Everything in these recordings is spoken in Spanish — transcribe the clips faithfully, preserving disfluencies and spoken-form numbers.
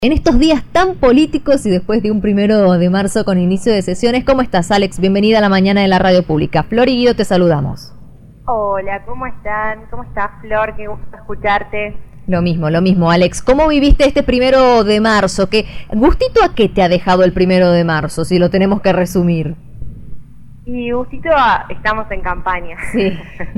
En estos días tan políticos y después de un primero de marzo con inicio de sesiones, ¿cómo estás, Alex? Bienvenida a la mañana de la radio pública. Flor y Guido, te saludamos. Hola, ¿cómo están? ¿Cómo estás, Flor? Qué gusto escucharte. Lo mismo, lo mismo, Alex. ¿Cómo viviste este primero de marzo? ¿Qué gustito a qué te ha dejado el primero de marzo, si lo tenemos que resumir? Y gustito, a, estamos en campaña. Sí.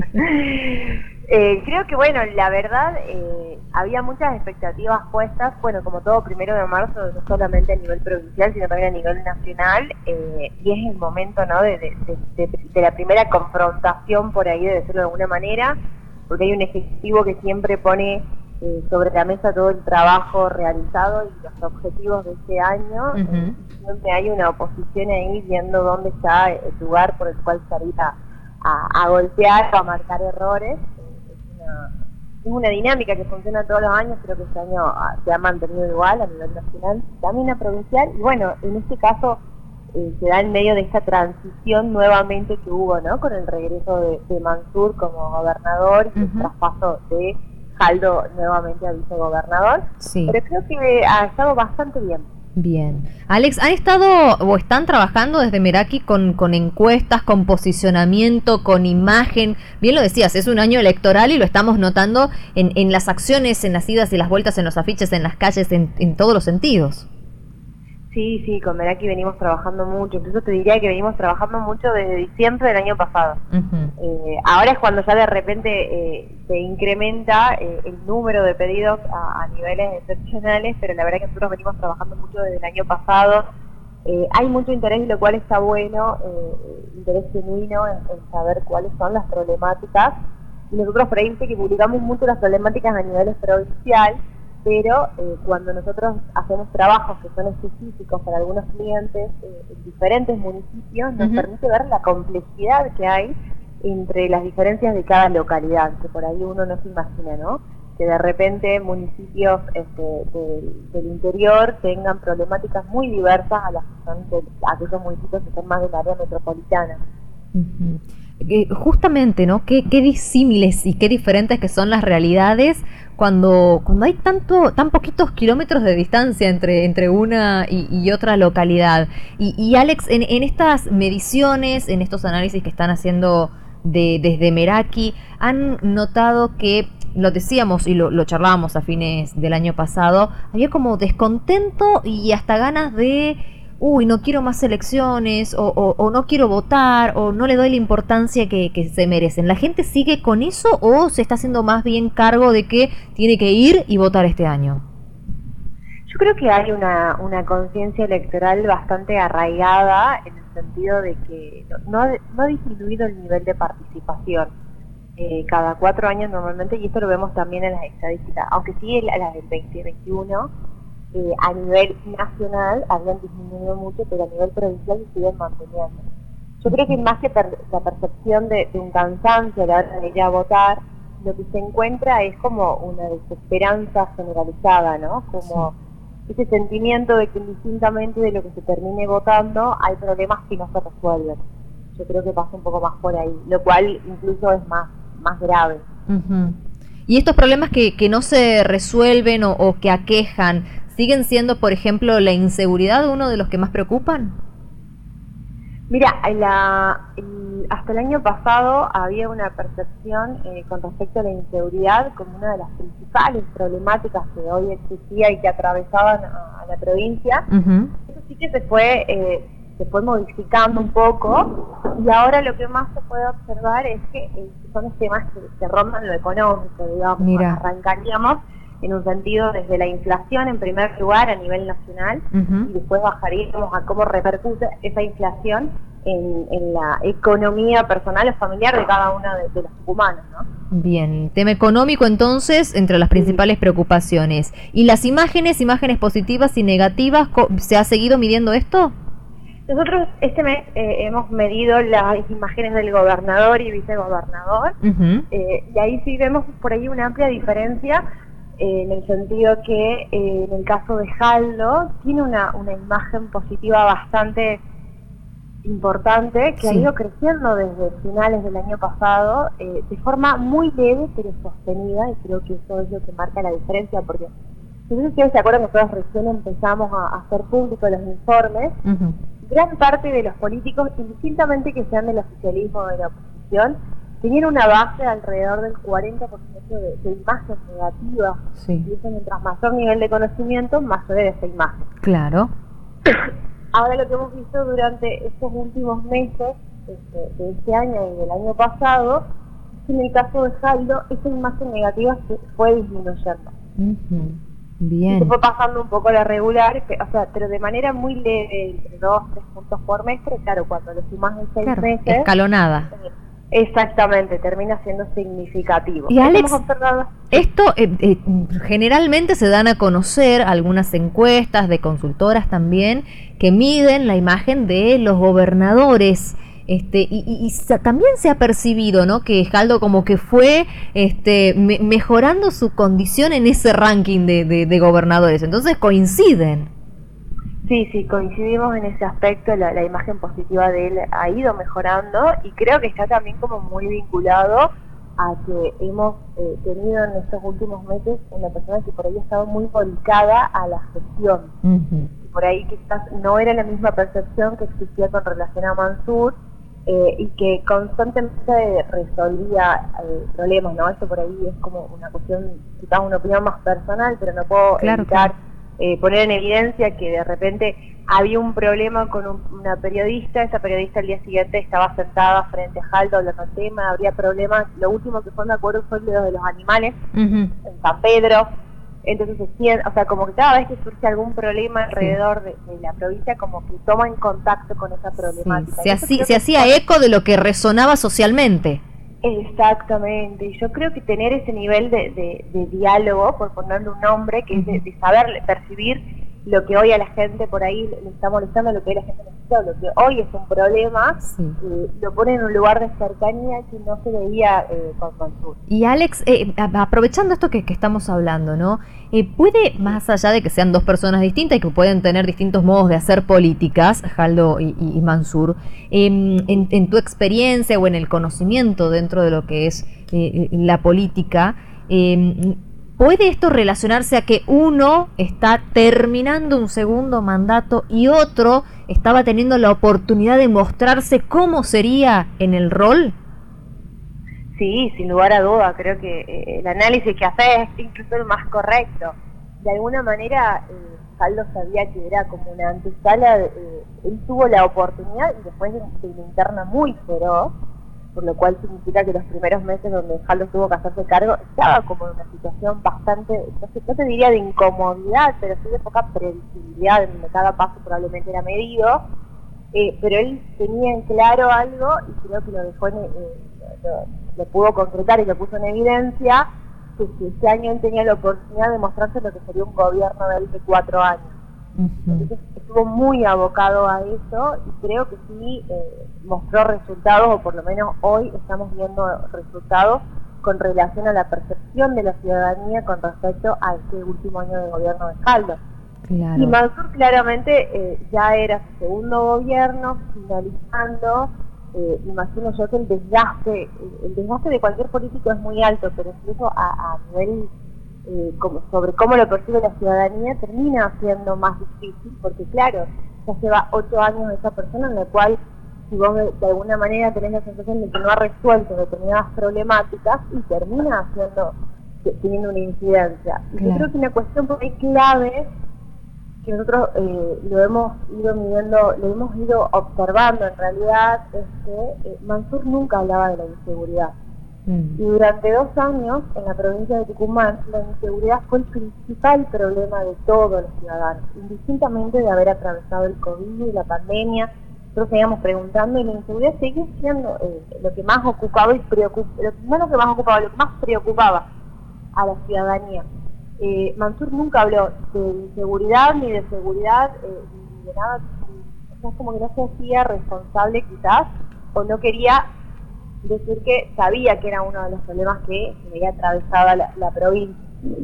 eh, creo que, bueno, la verdad, eh, había muchas expectativas puestas, bueno, como todo primero de marzo, no solamente a nivel provincial, sino también a nivel nacional, eh, y es el momento, ¿no?, de, de, de, de, de la primera confrontación, por ahí, de decirlo de alguna manera, porque hay un ejecutivo que siempre pone eh, sobre la mesa todo el trabajo realizado y los objetivos de este año. Uh-huh. eh, siempre hay una oposición ahí viendo dónde está el lugar por el cual salir a, a, a golpear o a marcar errores. Eh, es, una, es una dinámica que funciona todos los años, creo que este año ah, se ha mantenido igual a nivel nacional, también a provincial, y bueno, en este caso eh, se da en medio de esta transición nuevamente que hubo, ¿no?, con el regreso de, de Mansur como gobernador y uh-huh. el traspaso de Jaldo nuevamente a vicegobernador. Sí. Pero creo que ha estado bastante bien. Bien. Alex, ¿han estado o están trabajando desde Meraki con, con encuestas, con posicionamiento, con imagen? Bien lo decías, es un año electoral y lo estamos notando en, en las acciones, en las idas y las vueltas, en los afiches, en las calles, en, en todos los sentidos. Sí, sí, con Meraki venimos trabajando mucho, incluso te diría que venimos trabajando mucho desde diciembre del año pasado. Uh-huh. eh, ahora es cuando ya de repente eh, se incrementa eh, el número de pedidos a, a niveles excepcionales, pero la verdad que nosotros venimos trabajando mucho desde el año pasado. Eh, hay mucho interés, lo cual está bueno, eh, interés genuino en, en saber cuáles son las problemáticas. Y nosotros por ahí viste que publicamos mucho las problemáticas a niveles provincial, pero eh, cuando nosotros hacemos trabajos que son específicos para algunos clientes eh, en diferentes municipios, nos uh-huh. permite ver la complejidad que hay entre las diferencias de cada localidad, que por ahí uno no se imagina, ¿no? Que de repente municipios este, de, del interior tengan problemáticas muy diversas a las que son de aquellos municipios que son más del área metropolitana. Uh-huh. Eh, justamente, ¿no? Qué, qué disímiles y qué diferentes que son las realidades cuando cuando hay tanto tan poquitos kilómetros de distancia entre entre una y, y otra localidad. Y, y Alex, en, en estas mediciones, en estos análisis que están haciendo de, desde Meraki, han notado que, lo decíamos y lo, lo charlábamos a fines del año pasado, había como descontento y hasta ganas de uy, no quiero más elecciones, o, o, o no quiero votar, o no le doy la importancia que, que se merecen. ¿La gente sigue con eso o se está haciendo más bien cargo de que tiene que ir y votar este año? Yo creo que hay una, una conciencia electoral bastante arraigada en el sentido de que no, no ha disminuido el nivel de participación. Eh, cada cuatro años normalmente, y esto lo vemos también en las estadísticas, aunque sí en las del veinte veintiuno, Eh, a nivel nacional habían disminuido mucho, pero a nivel provincial se siguen manteniendo. Yo creo que más que per la percepción de, de un cansancio a la hora de ir a votar, lo que se encuentra es como una desesperanza generalizada, ¿no? Como sí. ese sentimiento de que indistintamente de lo que se termine votando, hay problemas que no se resuelven. Yo creo que pasa un poco más por ahí, lo cual incluso es más, más grave. Uh-huh. Y estos problemas que, que no se resuelven o, o que aquejan, ¿siguen siendo, por ejemplo, la inseguridad uno de los que más preocupan? Mira, la, el, hasta el año pasado había una percepción eh, con respecto a la inseguridad como una de las principales problemáticas que hoy existía y que atravesaban a, a la provincia. Uh-huh. Eso sí que se fue, eh, se fue modificando un poco, y ahora lo que más se puede observar es que eh, son los temas que, que rondan lo económico, digamos. Mira. Arrancaríamos en un sentido desde la inflación en primer lugar a nivel nacional, uh-huh. y después bajaríamos a cómo repercute esa inflación en, en la economía personal o familiar de cada uno de, de los humanos, ¿no? Bien, tema económico entonces entre las principales sí. preocupaciones. ¿Y las imágenes, imágenes positivas y negativas, se ha seguido midiendo esto? Nosotros este mes eh, hemos medido las imágenes del gobernador y vicegobernador, uh-huh. eh, y ahí sí vemos por ahí una amplia diferencia, Eh, en el sentido que eh, en el caso de Jaldo tiene una, una imagen positiva bastante importante que sí. ha ido creciendo desde finales del año pasado eh, de forma muy leve pero sostenida, y creo que eso es lo que marca la diferencia, porque no sé si ustedes se acuerdan que nosotros recién empezamos a, a hacer públicos los informes. Uh-huh. Gran parte de los políticos, indistintamente que sean del oficialismo o de la oposición, tenían una base alrededor del cuarenta por ciento de, de imagen negativa. Sí. Y eso, mientras mayor nivel de conocimiento, mayor es esa imagen. Claro. Ahora lo que hemos visto durante estos últimos meses este, de este año y del año pasado, en el caso de Jaldo, esa imagen negativa se fue disminuyendo. Uh-huh. Bien. Y se fue pasando un poco a la regular, o sea, pero de manera muy leve, entre dos, tres puntos por mes, pero claro, cuando lo sumas en seis claro, meses... escalonada. Eh, exactamente, termina siendo significativo. Y Alex, esto eh, eh, generalmente se dan a conocer algunas encuestas de consultoras también, que miden la imagen de los gobernadores. Este, y, y, y también se ha percibido, ¿no?, que Jaldo como que fue este, me, mejorando su condición en ese ranking de, de, de gobernadores. Entonces coinciden. Sí, sí, coincidimos en ese aspecto. La, la imagen positiva de él ha ido mejorando y creo que está también como muy vinculado a que hemos eh, tenido en estos últimos meses una persona que por ahí ha estado muy volcada a la gestión. Uh-huh. Y por ahí quizás no era la misma percepción que existía con relación a Mansur, Eh, y que constantemente resolvía eh, problemas, ¿no? Eso por ahí es como una cuestión, quizás una opinión más personal, pero no puedo claro, evitar claro. Eh, poner en evidencia que de repente había un problema con un, una periodista, esa periodista al día siguiente estaba sentada frente a Jaldo hablando del tema, habría problemas, lo último que fue, me acuerdo, fue lo de los animales, uh-huh. en San Pedro. Entonces, o sea, como que cada vez que surge algún problema alrededor sí. de, de la provincia, como que toma en contacto con esa problemática. Sí. Se, hacía, se hacía fue... eco de lo que resonaba socialmente. Exactamente, y yo creo que tener ese nivel de, de, de diálogo, por ponerle un nombre, que es de, de saber percibir lo que hoy a la gente por ahí le está molestando, lo que hoy la gente necesita, lo que hoy es un problema, sí. eh, lo pone en un lugar de cercanía que no se veía eh, con Mansur. Y Alex, eh, aprovechando esto que, que estamos hablando, ¿no? Eh, ¿Puede, más allá de que sean dos personas distintas y que pueden tener distintos modos de hacer políticas, Jaldo y, y, y Mansur, eh, en, en tu experiencia o en el conocimiento dentro de lo que es eh, la política, eh, ¿puede esto relacionarse a que uno está terminando un segundo mandato y otro estaba teniendo la oportunidad de mostrarse cómo sería en el rol? Sí, sin lugar a duda, creo que eh, el análisis que haces es incluso el más correcto. De alguna manera, eh, Jaldo sabía que era como una antesala, eh, él tuvo la oportunidad y después de, de una interna muy feroz, por lo cual significa que los primeros meses donde Jaldo tuvo que hacerse cargo, estaba como en una situación bastante, no, sé, no te diría de incomodidad, pero sí de poca previsibilidad, en donde cada paso probablemente era medido, eh, pero él tenía en claro algo y creo que lo dejó en, eh, lo, lo pudo concretar y lo puso en evidencia, que si este año él tenía la oportunidad de mostrarse lo que sería un gobierno de él de cuatro años. Uh-huh. Entonces estuvo muy abocado a eso y creo que sí eh, mostró resultados, o por lo menos hoy estamos viendo resultados con relación a la percepción de la ciudadanía con respecto a este último año de gobierno de Jaldo. Claro. Y Mansur claramente eh, ya era su segundo gobierno, finalizando, eh, imagino yo que el desgaste, el desgaste de cualquier político es muy alto, pero incluso a, a nivel Eh, como, sobre cómo lo percibe la ciudadanía, termina siendo más difícil, porque claro, ya lleva ocho años esa persona en la cual, si vos de, de alguna manera tenés la sensación de que no ha resuelto determinadas problemáticas, y termina haciendo, teniendo una incidencia. Y claro. Yo creo que una cuestión por ahí clave, que nosotros eh, lo hemos ido midiendo, lo hemos ido observando en realidad, es que eh, Mansur nunca hablaba de la inseguridad. Y durante dos años, en la provincia de Tucumán, la inseguridad fue el principal problema de todos los ciudadanos, indistintamente de haber atravesado el COVID y la pandemia. Nosotros seguíamos preguntando y la inseguridad seguía siendo eh, lo que más ocupaba y preocupaba, no lo que más ocupaba, lo que más preocupaba a la ciudadanía. Eh, Mansur nunca habló de inseguridad ni de seguridad, eh, ni de nada, o sea, como que no se hacía responsable quizás, o no quería decir que sabía que era uno de los problemas que se veía atravesada la, la provincia.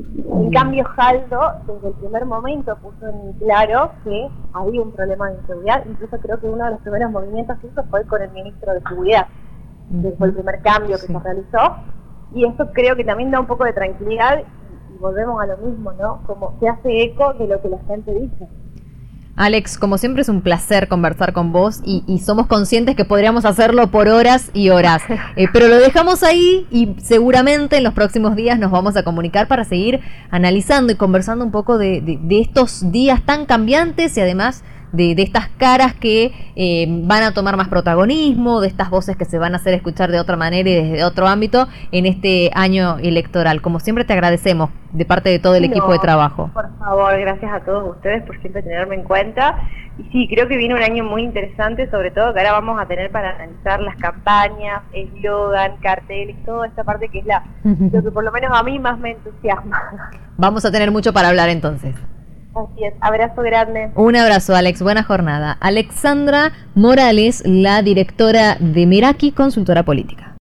En cambio, Jaldo, desde el primer momento, puso en claro que había un problema de inseguridad. Incluso creo que uno de los primeros movimientos que hizo fue con el ministro de Seguridad, que fue el primer cambio que sí. se realizó. Y esto creo que también da un poco de tranquilidad y volvemos a lo mismo, ¿no? Como se hace eco de lo que la gente dice. Alex, como siempre es un placer conversar con vos y, y somos conscientes que podríamos hacerlo por horas y horas, eh, pero lo dejamos ahí y seguramente en los próximos días nos vamos a comunicar para seguir analizando y conversando un poco de, de, de estos días tan cambiantes y además de, de estas caras que eh, van a tomar más protagonismo, de estas voces que se van a hacer escuchar de otra manera y desde otro ámbito en este año electoral. Como siempre te agradecemos de parte de todo el no, equipo de trabajo. Por favor, gracias a todos ustedes por siempre tenerme en cuenta. Y sí, creo que viene un año muy interesante, sobre todo que ahora vamos a tener para analizar las campañas, eslogan, carteles, toda esta parte que es la lo que por lo menos a mí más me entusiasma. Vamos a tener mucho para hablar entonces. Así es, abrazo grande. Un abrazo, Alex, buena jornada. Alexandra Morales, la directora de Meraki, consultora política.